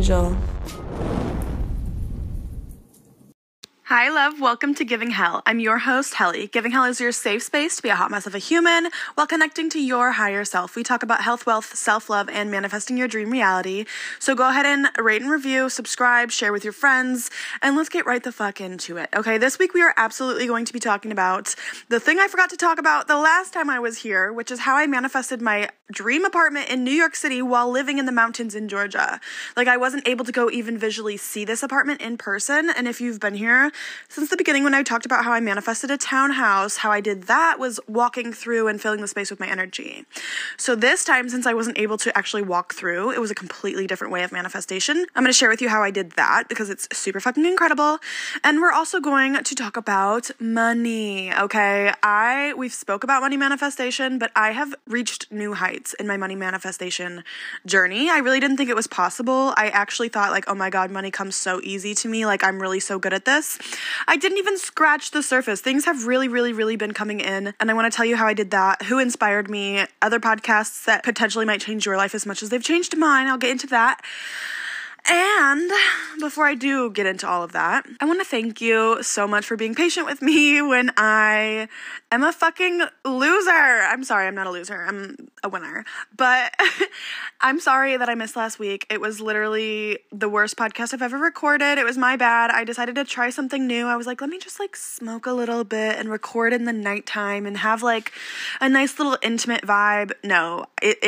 angel. Hi, love. Welcome to Giving Hell. I'm your host, Helly. Giving Hell is your safe space to be a hot mess of a human while connecting to your higher self. We talk about health, wealth, self-love, and manifesting your dream reality. So go ahead and rate and review, subscribe, share with your friends, and let's get right the fuck into it. Okay, this week we are absolutely going to be talking about the thing I forgot to talk about the last time I was here, which is how I manifested my dream apartment in New York City while living in the mountains in Georgia. Like, I wasn't able to go even visually see this apartment in person, and if you've been here since the beginning when I talked about how I manifested a townhouse, how I did that was walking through and filling the space with my energy. So this time, since I wasn't able to actually walk through, it was a completely different way of manifestation. I'm going to share with you how I did that because it's super fucking incredible. And we're also going to talk about money, okay? We've spoke about money manifestation, but I have reached new heights in my money manifestation journey. I really didn't think it was possible. I actually thought like, oh my God, money comes so easy to me. Like, I'm really so good at this. I didn't even scratch the surface. Things have really been coming in, and I want to tell you how I did that, who inspired me, other podcasts that potentially might change your life as much as they've changed mine. I'll get into that. And before I do get into all of that, I want to thank you so much for being patient with me when I am a fucking loser. I'm sorry, I'm not a loser. I'm a winner. But I'm sorry that I missed last week. It was literally the worst podcast I've ever recorded. It was my bad. I decided to try something new. I was like, let me just like smoke a little bit and record in the nighttime and have like a nice little intimate vibe. No,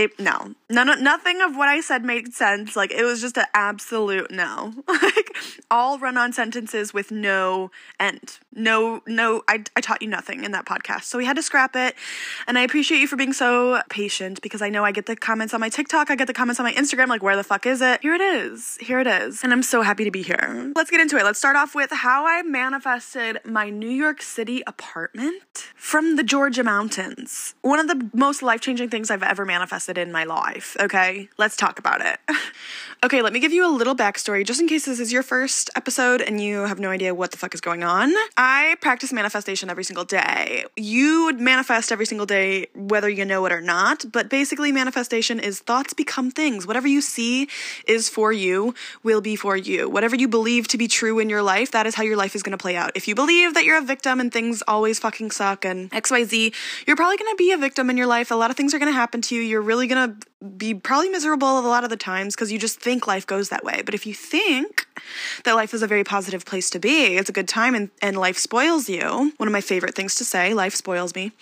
nothing of what I said made sense. Like, it was just an absolute no. Like, all run-on sentences with no end. No, I taught you nothing in that podcast. So we had to scrap it. And I appreciate you for being so patient because I know I get the comments on my TikTok. I get the comments on my Instagram. Like, where the fuck is it? Here it is. And I'm so happy to be here. Let's get into it. Let's start off with how I manifested my New York City apartment from the Georgia mountains. One of the most life-changing things I've ever manifested in my life. Okay, let's talk about it. Okay, let me give you a little backstory just in case this is your first episode and you have no idea what the fuck is going on. I practice manifestation every single day. You would manifest every single day whether you know it or not, but basically manifestation is thoughts become things. Whatever you see is for you, will be for you. Whatever you believe to be true in your life, that is how your life is going to play out. If you believe that you're a victim and things always fucking suck and XYZ, you're probably going to be a victim in your life. A lot of things are going to happen to you. You're really going to be probably miserable a lot of the times because you just think life goes that way. But if you think that life is a very positive place to be, it's a good time and life spoils you. One of my favorite things to say, life spoils me.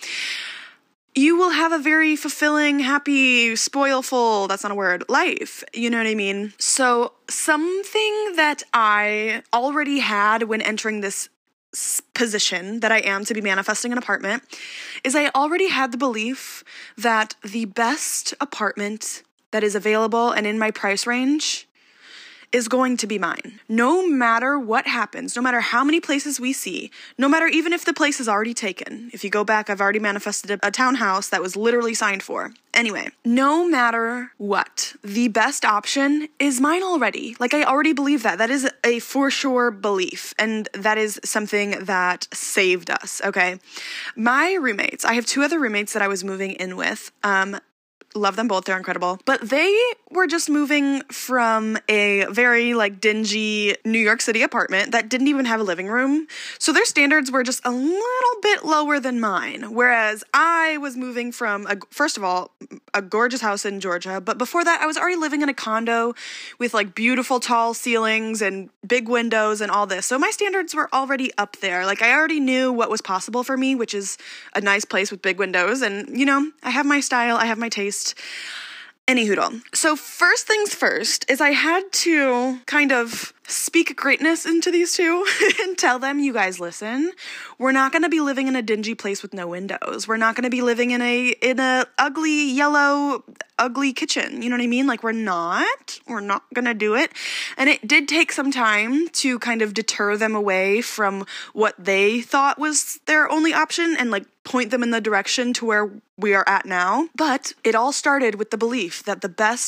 You will have a very fulfilling, happy, spoilful, that's not a word, life. You know what I mean? So something that I already had when entering this position that I am to be manifesting an apartment is I already had the belief that the best apartment that is available and in my price range is going to be mine. No matter what happens, no matter how many places we see, no matter even if the place is already taken. If you go back, I've already manifested a townhouse that was literally signed for. Anyway, no matter what, the best option is mine already. Like, I already believe that. That is a for sure belief. And that is something that saved us, okay? My roommates, I have two other roommates that I was moving in with. Love them both. They're incredible. But they were just moving from a very like dingy New York City apartment that didn't even have a living room. So their standards were just a little bit lower than mine. Whereas I was moving from, first of all, a gorgeous house in Georgia. But before that, I was already living in a condo with like beautiful tall ceilings and big windows and all this. So my standards were already up there. Like, I already knew what was possible for me, which is a nice place with big windows. And, you know, I have my style. I have my taste. Any hoodle. So first things first is I had to kind of speak greatness into these two and tell them, you guys, listen, we're not going to be living in a dingy place with no windows. We're not going to be living in a ugly yellow ugly kitchen. You know what I mean? Like, we're not going to do it. And it did take some time to kind of deter them away from what they thought was their only option and like point them in the direction to where we are at now. But it all started with the belief that the best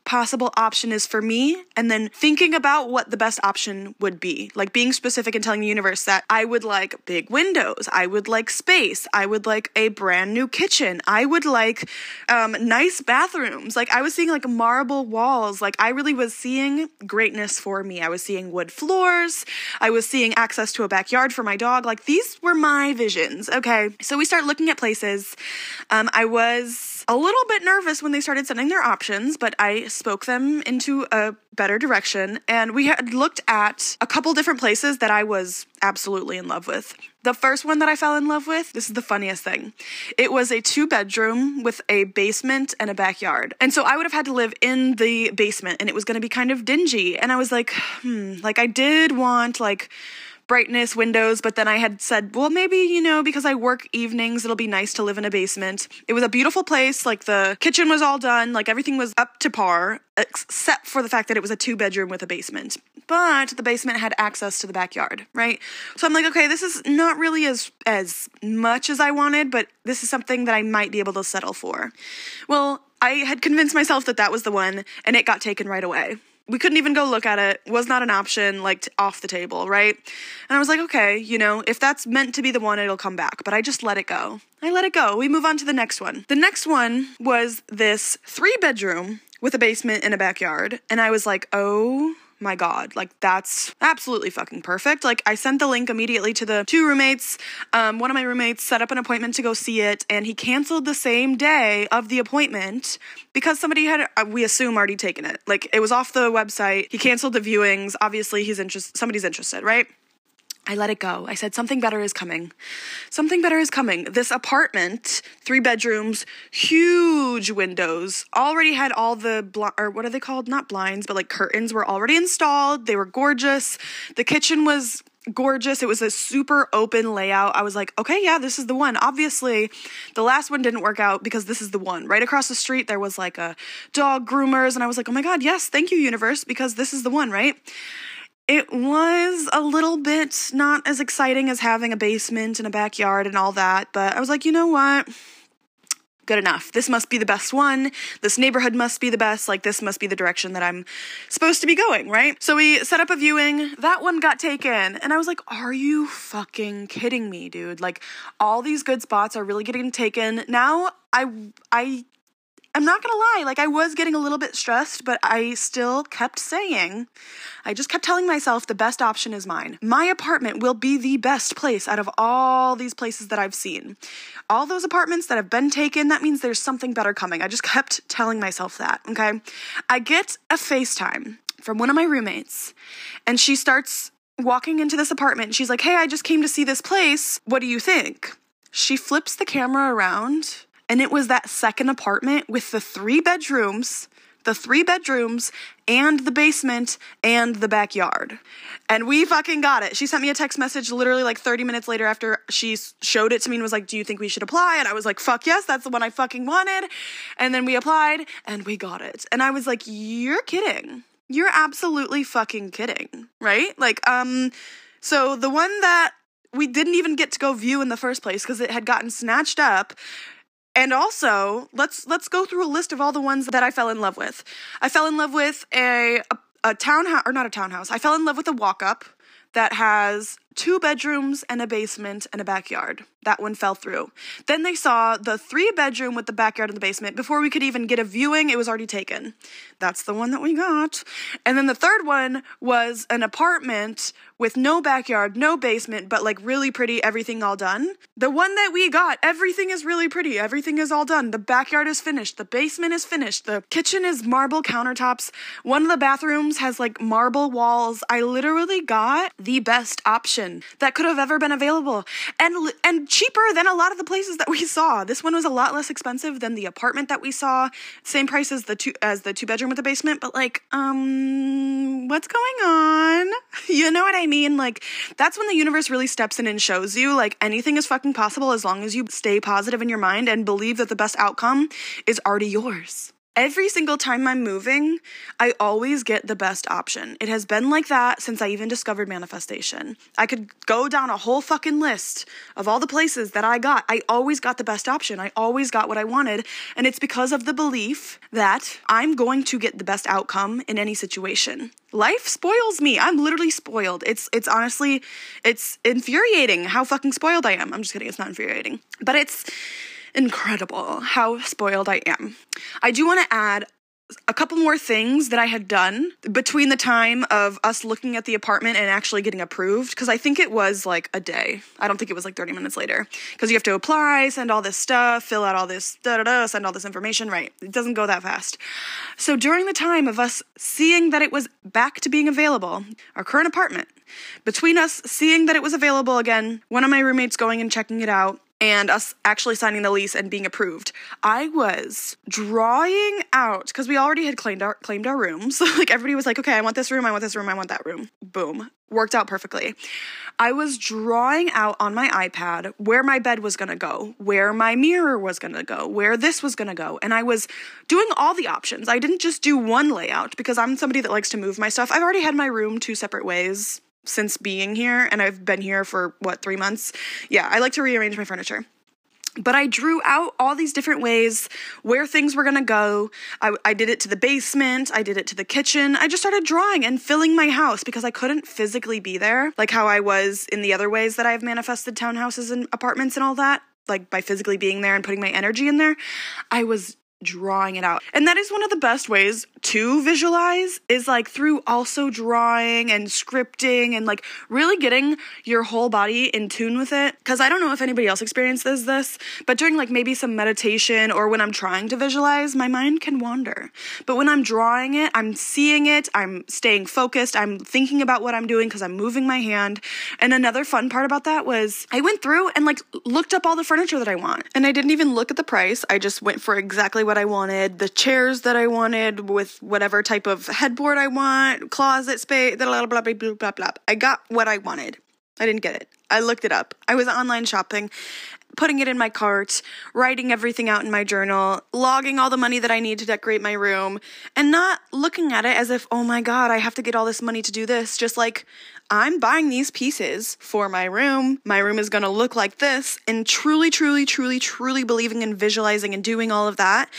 possible option is for me, and then thinking about what the best option would be. Like being specific and telling the universe that I would like big windows, I would like space, I would like a brand new kitchen, I would like nice bathrooms. Like I was seeing like marble walls. Like I really was seeing greatness for me. I was seeing wood floors. I was seeing access to a backyard for my dog. Like these were my visions. Okay. So we start looking at places. I was a little bit nervous when they started sending their options, but I spoke them into a better direction. And we had looked at a couple different places that I was absolutely in love with. The first one that I fell in love with, this is the funniest thing. It was a 2-bedroom with a basement and a backyard. And so I would have had to live in the basement, and it was going to be kind of dingy. And I was like, like I did want like brightness, windows, but then I had said, well, maybe, because I work evenings, it'll be nice to live in a basement. It was a beautiful place. Like the kitchen was all done. Like everything was up to par, except for the fact that it was a 2-bedroom with a basement. But the basement had access to the backyard, right? So I'm like, okay, this is not really as much as I wanted, but this is something that I might be able to settle for. Well, I had convinced myself that that was the one, and it got taken right away. We couldn't even go look at it. Was not an option, like off the table, right? And I was like, okay, if that's meant to be the one, it'll come back. But I just let it go. I let it go. We move on to the next one. The next one was this 3-bedroom with a basement and a backyard. And I was like, oh my God, like that's absolutely fucking perfect. Like I sent the link immediately to the 2 roommates. One of my roommates set up an appointment to go see it, and he canceled the same day of the appointment because somebody had, we assume, already taken it. Like it was off the website. He canceled the viewings. Obviously somebody's interested, right? I let it go. I said, something better is coming. Something better is coming. This apartment, 3 bedrooms, huge windows, already had all the, or what are they called? Not blinds, but like curtains were already installed. They were gorgeous. The kitchen was gorgeous. It was a super open layout. I was like, okay, yeah, this is the one. Obviously, the last one didn't work out because this is the one. Right across the street, there was like a dog groomers. And I was like, oh my God, yes, thank you, universe, because this is the one, right? It was a little bit not as exciting as having a basement and a backyard and all that, but I was like, you know what? Good enough. This must be the best one. This neighborhood must be the best. Like, this must be the direction that I'm supposed to be going, right? So we set up a viewing. That one got taken. And I was like, are you fucking kidding me, dude? Like, all these good spots are really getting taken. Now, I'm not gonna lie, like I was getting a little bit stressed, but I still kept saying, I just kept telling myself the best option is mine. My apartment will be the best place out of all these places that I've seen. All those apartments that have been taken, that means there's something better coming. I just kept telling myself that, okay? I get a FaceTime from one of my roommates, and she starts walking into this apartment. She's like, hey, I just came to see this place. What do you think? She flips the camera around, and it was that second apartment with the 3 bedrooms and the basement and the backyard. And we fucking got it. She sent me a text message literally like 30 minutes later after she showed it to me and was like, do you think we should apply? And I was like, fuck yes, that's the one I fucking wanted. And then we applied and we got it. And I was like, you're kidding. You're absolutely fucking kidding, right? Like, so the one that we didn't even get to go view in the first place because it had gotten snatched up. And also, let's go through a list of all the ones that I fell in love with. I fell in love with a townhouse, or not a townhouse. I fell in love with a walk-up that has 2 bedrooms and a basement and a backyard. That one fell through. Then they saw the 3-bedroom with the backyard and the basement. Before we could even get a viewing, it was already taken. That's the one that we got. And then the third one was an apartment with no backyard, no basement, but like really pretty, everything all done. The one that we got, everything is really pretty. Everything is all done. The backyard is finished. The basement is finished. The kitchen is marble countertops. One of the bathrooms has like marble walls. I literally got the best option that could have ever been available. And cheaper than a lot of the places that we saw. This one was a lot less expensive than the apartment that we saw. Same price as the 2-bedroom with the basement, but like, what's going on? You know what I mean? Like, that's when the universe really steps in and shows you, like, anything is fucking possible as long as you stay positive in your mind and believe that the best outcome is already yours. Every single time I'm moving, I always get the best option. It has been like that since I even discovered manifestation. I could go down a whole fucking list of all the places that I got. I always got the best option. I always got what I wanted. And it's because of the belief that I'm going to get the best outcome in any situation. Life spoils me. I'm literally spoiled. It's honestly, it's infuriating how fucking spoiled I am. I'm just kidding. It's not infuriating, but it's incredible how spoiled I am. I do want to add a couple more things that I had done between the time of us looking at the apartment and actually getting approved, because I think it was like a day. I don't think it was like 30 minutes later, because you have to apply, send all this stuff, fill out all this, send all this information, right? It doesn't go that fast. So during the time of us seeing that it was back to being available, our current apartment, between us seeing that it was available again, one of my roommates going and checking it out, and us actually signing the lease and being approved, I was drawing out, because we already had claimed our rooms. Like, everybody was like, okay, I want this room, I want this room, I want that room. Boom. Worked out perfectly. I was drawing out on my iPad where my bed was going to go, where my mirror was going to go, where this was going to go. And I was doing all the options. I didn't just do one layout, because I'm somebody that likes to move my stuff. I've already had my room 2 separate ways since being here, and I've been here for 3 months. Yeah, I like to rearrange my furniture. But I drew out all these different ways where things were gonna go. I did it to the basement, I did it to the kitchen. I just started drawing and filling my house because I couldn't physically be there, like how I was in the other ways that I've manifested townhouses and apartments and all that, like by physically being there and putting my energy in there. I was drawing it out. And that is one of the best ways to visualize, is like through also drawing and scripting and like really getting your whole body in tune with it. Because I don't know if anybody else experiences this, but during like maybe some meditation or when I'm trying to visualize, my mind can wander. But when I'm drawing it, I'm seeing it, I'm staying focused, I'm thinking about what I'm doing because I'm moving my hand. And another fun part about that was I went through and like looked up all the furniture that I want. And I didn't even look at the price. I just went for exactly what I wanted, the chairs that I wanted with whatever type of headboard I want, closet space, blah, blah, blah, blah, blah, blah. I got what I wanted. I didn't get it. I looked it up. I was online shopping, putting it in my cart, writing everything out in my journal, logging all the money that I need to decorate my room, and not looking at it as if, oh my God, I have to get all this money to do this. Just like, I'm buying these pieces for my room. My room is going to look like this, and truly, truly, truly, truly believing and visualizing and doing all of that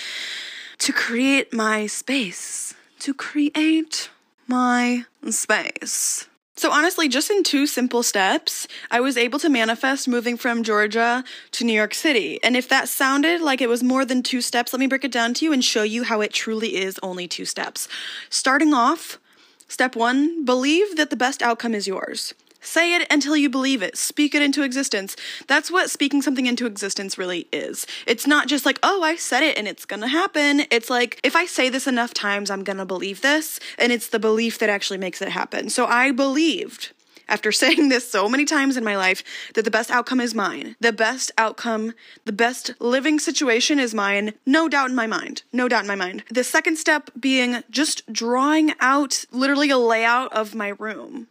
to create my space. To create my space. So honestly, just in 2 simple steps, I was able to manifest moving from Georgia to New York City. And if that sounded like it was more than 2 steps, let me break it down to you and show you how it truly is only 2 steps. Starting off, step 1, believe that the best outcome is yours. Say it until you believe it. Speak it into existence. That's what speaking something into existence really is. It's not just like, oh, I said it and it's gonna happen. It's like, if I say this enough times, I'm gonna believe this. And it's the belief that actually makes it happen. So I believed, after saying this so many times in my life, that the best outcome is mine. The best outcome, the best living situation is mine. No doubt in my mind. No doubt in my mind. The second step being just drawing out literally a layout of my room.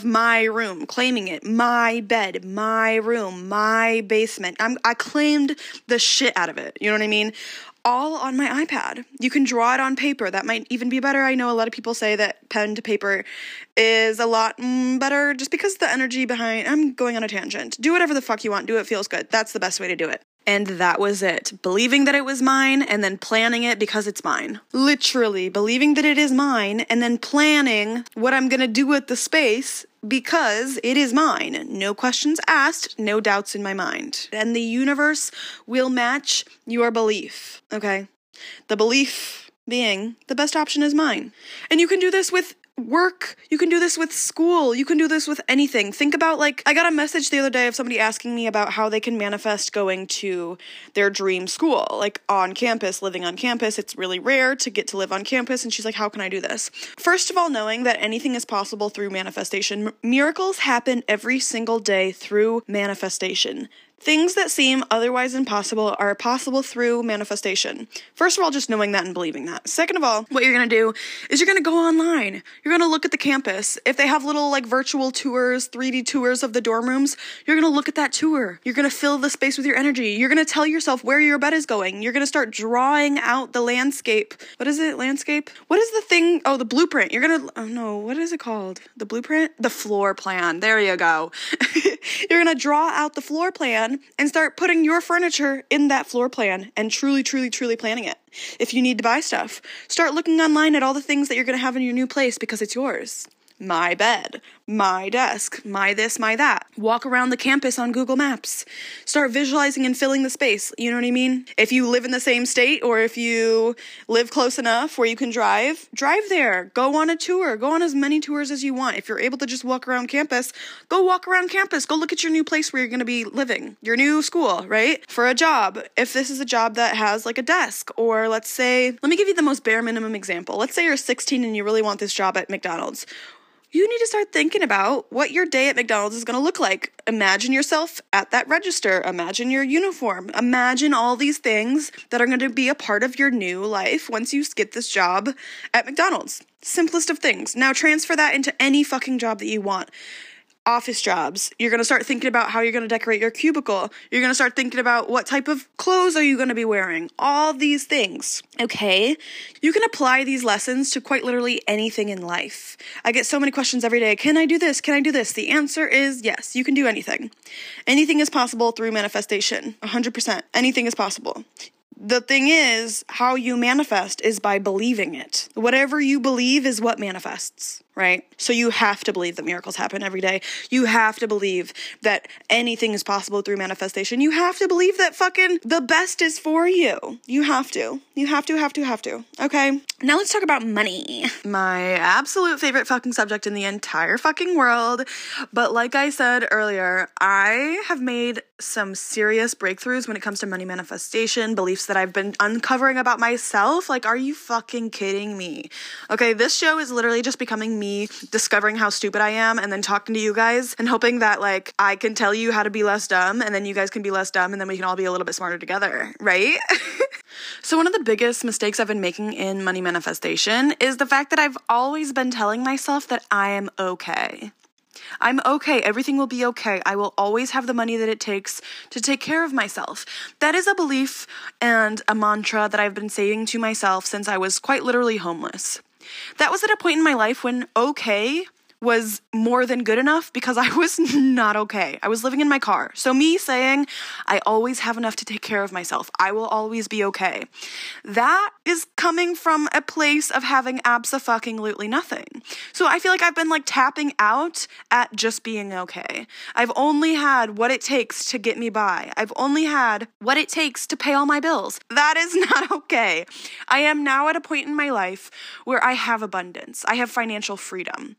Claiming it, my bed, my room, my basement. I claimed the shit out of it. You know what I mean? All on my iPad. You can draw it on paper. That might even be better. I know a lot of people say that pen to paper is a lot better just because the energy behind, I'm going on a tangent. Do whatever the fuck you want. Do what feels good. That's the best way to do it. And that was it. Believing that it was mine and then planning it because it's mine. Literally believing that it is mine and then planning what I'm going to do with the space because it is mine. No questions asked, no doubts in my mind. And the universe will match your belief, okay? The belief being the best option is mine. And you can do this with work, you can do this with school, you can do this with anything. Think about, like, I got a message the other day of somebody asking me about how they can manifest going to their dream school, like on campus, living on campus. It's really rare to get to live on campus, and she's like, how can I do this? First of all, knowing that anything is possible through manifestation. Miracles happen every single day through manifestation. Things that seem otherwise impossible are possible through manifestation. First of all, just knowing that and believing that. Second of all, what you're going to do is you're going to go online. You're going to look at the campus. If they have little like virtual tours, 3D tours of the dorm rooms, you're going to look at that tour. You're going to fill the space with your energy. You're going to tell yourself where your bed is going. You're going to start drawing out the landscape. What is it? Landscape? What is the thing? Oh, the blueprint. You're going to, oh no, what is it called? The blueprint? The floor plan. There you go. You're going to draw out the floor plan and start putting your furniture in that floor plan and truly planning it. If you need to buy stuff, start looking online at all the things that you're going to have in your new place because it's yours. My bed, my desk, my this, my that. Walk around the campus on Google Maps. Start visualizing and filling the space. You know what I mean? If you live in the same state or if you live close enough where you can drive there. Go on a tour. Go on as many tours as you want. If you're able to just walk around campus, go walk around campus. Go look at your new place where you're going to be living. Your new school, right? For a job. If this is a job that has like a desk, or let's say, let me give you the most bare minimum example. Let's say you're 16 and you really want this job at McDonald's. You need to start thinking about what your day at McDonald's is going to look like. Imagine yourself at that register. Imagine your uniform. Imagine all these things that are going to be a part of your new life once you get this job at McDonald's. Simplest of things. Now transfer that into any fucking job that you want. Office jobs. You're going to start thinking about how you're going to decorate your cubicle. You're going to start thinking about what type of clothes are you going to be wearing. All these things. Okay? You can apply these lessons to quite literally anything in life. I get so many questions every day. Can I do this? Can I do this? The answer is yes. You can do anything. Anything is possible through manifestation. 100%. Anything is possible. The thing is, how you manifest is by believing it. Whatever you believe is what manifests, right? So you have to believe that miracles happen every day. You have to believe that anything is possible through manifestation. You have to believe that fucking the best is for you. You have to. You have to. Okay? Now let's talk about money. My absolute favorite fucking subject in the entire fucking world. But like I said earlier, I have made some serious breakthroughs when it comes to money manifestation, beliefs that I've been uncovering about myself. Like, are you fucking kidding me? Okay, this show is literally just becoming me discovering how stupid I am and then talking to you guys and hoping that, like, I can tell you how to be less dumb and then you guys can be less dumb and then we can all be a little bit smarter together, right? So one of the biggest mistakes I've been making in money manifestation is the fact that I've always been telling myself that I am okay. I'm okay. Everything will be okay. I will always have the money that it takes to take care of myself. That is a belief and a mantra that I've been saying to myself since I was quite literally homeless. That was at a point in my life when okay was more than good enough because I was not okay. I was living in my car. So me saying, I always have enough to take care of myself. I will always be okay. That is coming from a place of having abso-fucking-lutely nothing. So I feel like I've been like tapping out at just being okay. I've only had what it takes to get me by. I've only had what it takes to pay all my bills. That is not okay. I am now at a point in my life where I have abundance. I have financial freedom.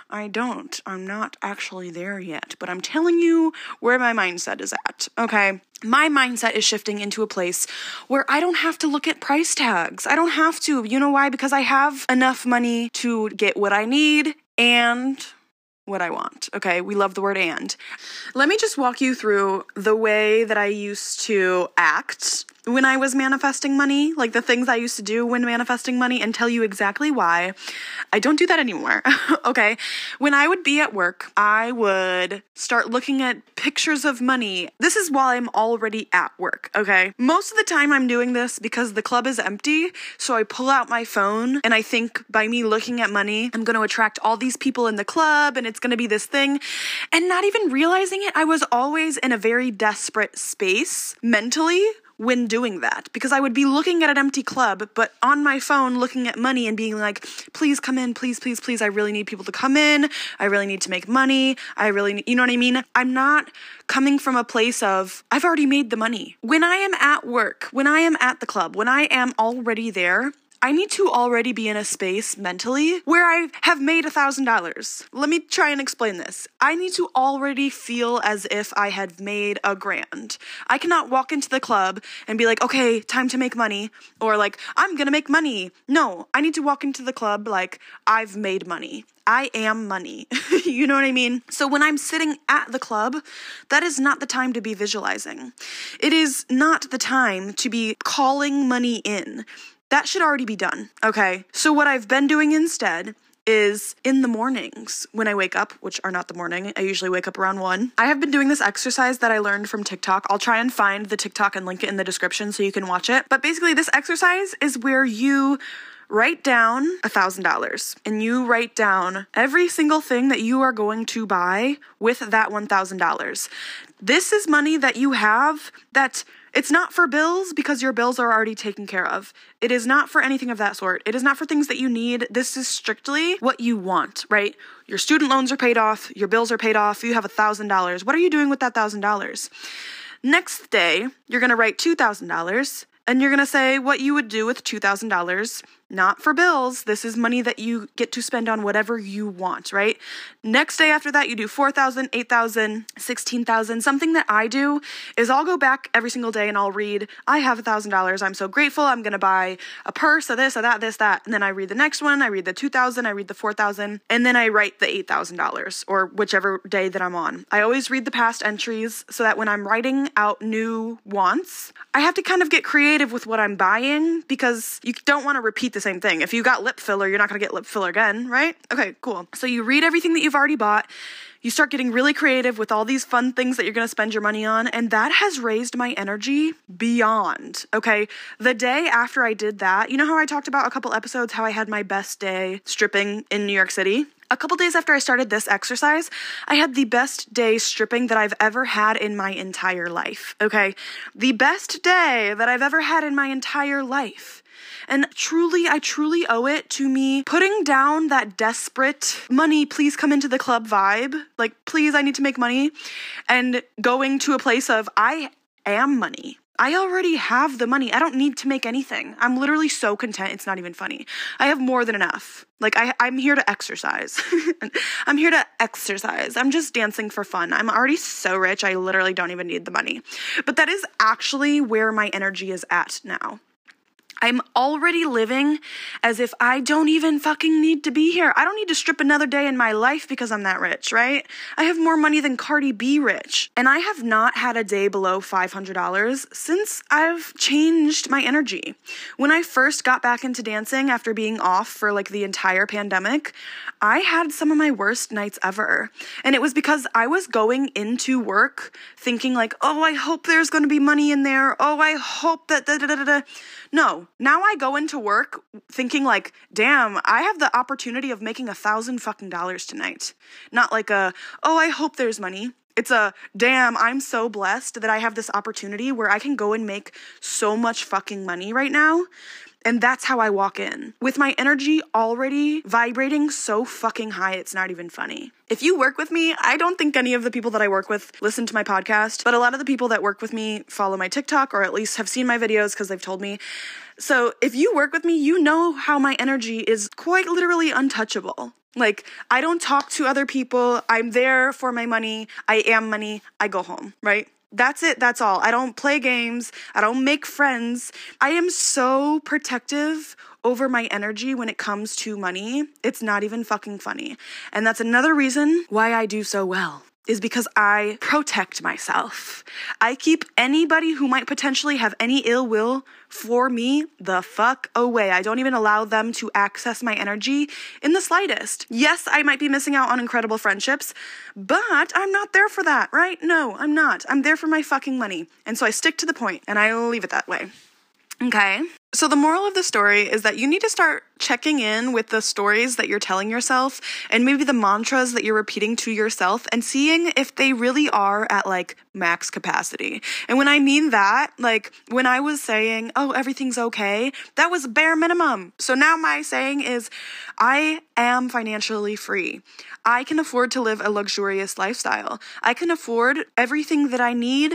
I'm not actually there yet, but I'm telling you where my mindset is at, okay? My mindset is shifting into a place where I don't have to look at price tags. I don't have to. You know why? Because I have enough money to get what I need and what I want, okay? We love the word and. Let me just walk you through the way that I used to act when I was manifesting money, like the things I used to do when manifesting money, and tell you exactly why I don't do that anymore, okay? When I would be at work, I would start looking at pictures of money. This is while I'm already at work, okay? Most of the time I'm doing this because the club is empty, so I pull out my phone and I think by me looking at money, I'm going to attract all these people in the club and it's going to be this thing. And not even realizing it, I was always in a very desperate space mentally when doing that, because I would be looking at an empty club, but on my phone looking at money and being like, please come in, please, please, please. I really need people to come in. I really need to make money. I really need, you know what I mean? I'm not coming from a place of, I've already made the money. When I am at work, when I am at the club, when I am already there, I need to already be in a space mentally where I have made $1,000. Let me try and explain this. I need to already feel as if I had made $1,000. I cannot walk into the club and be like, okay, time to make money, or like, I'm gonna make money. No, I need to walk into the club like, I've made money. I am money. You know what I mean? So when I'm sitting at the club, that is not the time to be visualizing. It is not the time to be calling money in. That should already be done, okay? So what I've been doing instead is in the mornings when I wake up, which are not the morning, I usually wake up around 1. I have been doing this exercise that I learned from TikTok. I'll try and find the TikTok and link it in the description so you can watch it. But basically this exercise is where you write down $1,000 and you write down every single thing that you are going to buy with that $1,000. This is money that you have that it's not for bills because your bills are already taken care of. It is not for anything of that sort. It is not for things that you need. This is strictly what you want, right? Your student loans are paid off. Your bills are paid off. You have $1,000. What are you doing with that $1,000? Next day, you're going to write $2,000 and you're going to say what you would do with $2,000, not for bills. This is money that you get to spend on whatever you want, right? Next day after that, you do $4,000, $8,000, $16,000. Something that I do is I'll go back every single day and I'll read, I have $1,000. I'm so grateful. I'm going to buy a purse, a this, a that, this, that. And then I read the next one. I read the $2,000. I read the $4,000. And then I write the $8,000 or whichever day that I'm on. I always read the past entries so that when I'm writing out new wants, I have to kind of get creative with what I'm buying because you don't want to repeat the same thing. If you got lip filler, you're not going to get lip filler again, right? Okay, cool. So you read everything that you've already bought. You start getting really creative with all these fun things that you're going to spend your money on. And that has raised my energy beyond, okay? The day after I did that, you know how I talked about a couple episodes how I had my best day stripping in New York City? A couple days after I started this exercise, I had the best day stripping that I've ever had in my entire life, okay? The best day that I've ever had in my entire life. And I truly owe it to me putting down that desperate money, please come into the club vibe. Like, please, I need to make money. And going to a place of, I am money. I already have the money. I don't need to make anything. I'm literally so content. It's not even funny. I have more than enough. Like, I'm here to exercise. I'm here to exercise. I'm just dancing for fun. I'm already so rich. I literally don't even need the money. But that is actually where my energy is at now. I'm already living as if I don't even fucking need to be here. I don't need to strip another day in my life because I'm that rich, right? I have more money than Cardi B rich. And I have not had a day below $500 since I've changed my energy. When I first got back into dancing after being off for like the entire pandemic, I had some of my worst nights ever. And it was because I was going into work thinking like, oh, I hope there's going to be money in there. Oh, I hope that No, now I go into work thinking like, damn, I have the opportunity of making $1,000 tonight. Not like oh, I hope there's money. It's damn, I'm so blessed that I have this opportunity where I can go and make so much fucking money right now. And that's how I walk in, with my energy already vibrating so fucking high, it's not even funny. If you work with me, I don't think any of the people that I work with listen to my podcast, but a lot of the people that work with me follow my TikTok or at least have seen my videos because they've told me. So if you work with me, you know how my energy is quite literally untouchable. Like, I don't talk to other people. I'm there for my money. I am money. I go home, right? That's it. That's all. I don't play games. I don't make friends. I am so protective over my energy when it comes to money. It's not even fucking funny. And that's another reason why I do so well, is because I protect myself. I keep anybody who might potentially have any ill will for me the fuck away. I don't even allow them to access my energy in the slightest. Yes, I might be missing out on incredible friendships, but I'm not there for that, right? No, I'm not. I'm there for my fucking money. And so I stick to the point and I leave it that way. Okay. So the moral of the story is that you need to start checking in with the stories that you're telling yourself and maybe the mantras that you're repeating to yourself and seeing if they really are at like max capacity. And when I mean that, like when I was saying, oh, everything's okay, that was bare minimum. So now my saying is, I am financially free. I can afford to live a luxurious lifestyle. I can afford everything that I need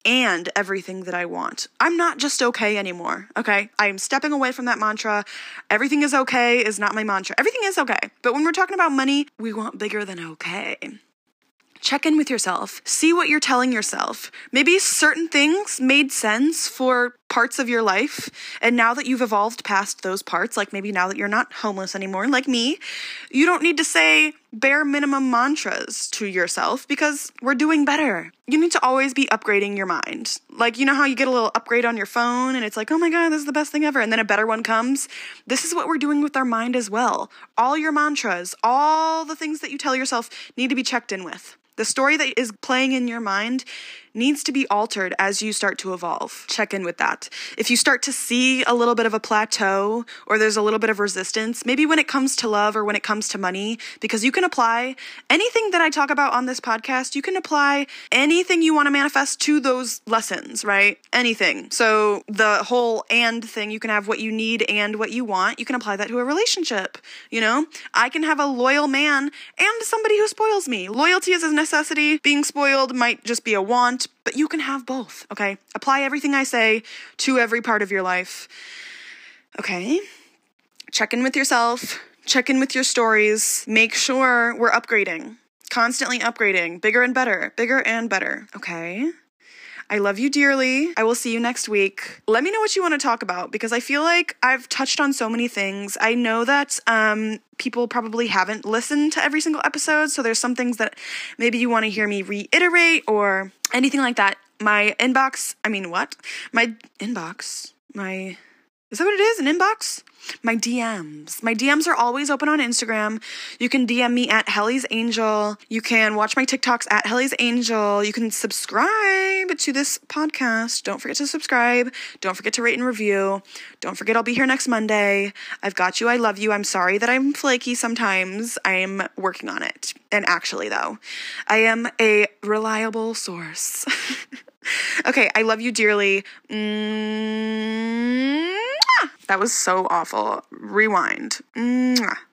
and everything that I want. I'm not just okay anymore, okay? I am stepping away from that mantra. Everything is okay is not my mantra. Everything is okay. But when we're talking about money, we want bigger than okay. Check in with yourself. See what you're telling yourself. Maybe certain things made sense for parts of your life, and now that you've evolved past those parts, like maybe now that you're not homeless anymore, like me, you don't need to say bare minimum mantras to yourself because we're doing better. You need to always be upgrading your mind. Like, you know how you get a little upgrade on your phone and it's like, oh my God, this is the best thing ever. And then a better one comes. This is what we're doing with our mind as well. All your mantras, all the things that you tell yourself need to be checked in with. The story that is playing in your mind needs to be altered as you start to evolve. Check in with that. If you start to see a little bit of a plateau or there's a little bit of resistance, maybe when it comes to love or when it comes to money, because you can apply anything that I talk about on this podcast, you can apply anything you want to manifest to those lessons, right? Anything. So the whole and thing, you can have what you need and what you want. You can apply that to a relationship. You know, I can have a loyal man and somebody who spoils me. Loyalty is a necessity. Being spoiled might just be a want. But you can have both, okay? Apply everything I say to every part of your life, okay? Check in with yourself. Check in with your stories. Make sure we're upgrading, constantly upgrading, bigger and better, okay? I love you dearly. I will see you next week. Let me know what you want to talk about because I feel like I've touched on so many things. I know that people probably haven't listened to every single episode, so there's some things that maybe you want to hear me reiterate or anything like that. My inbox, is that what it is? An inbox? My DMs. My DMs are always open on Instagram. You can DM me at Helly's Angel. You can watch my TikToks at Helly's Angel. You can subscribe to this podcast. Don't forget to subscribe. Don't forget to rate and review. Don't forget I'll be here next Monday. I've got you. I love you. I'm sorry that I'm flaky sometimes. I'm working on it. And actually, though, I am a reliable source. Okay, I love you dearly. That was so awful. Rewind.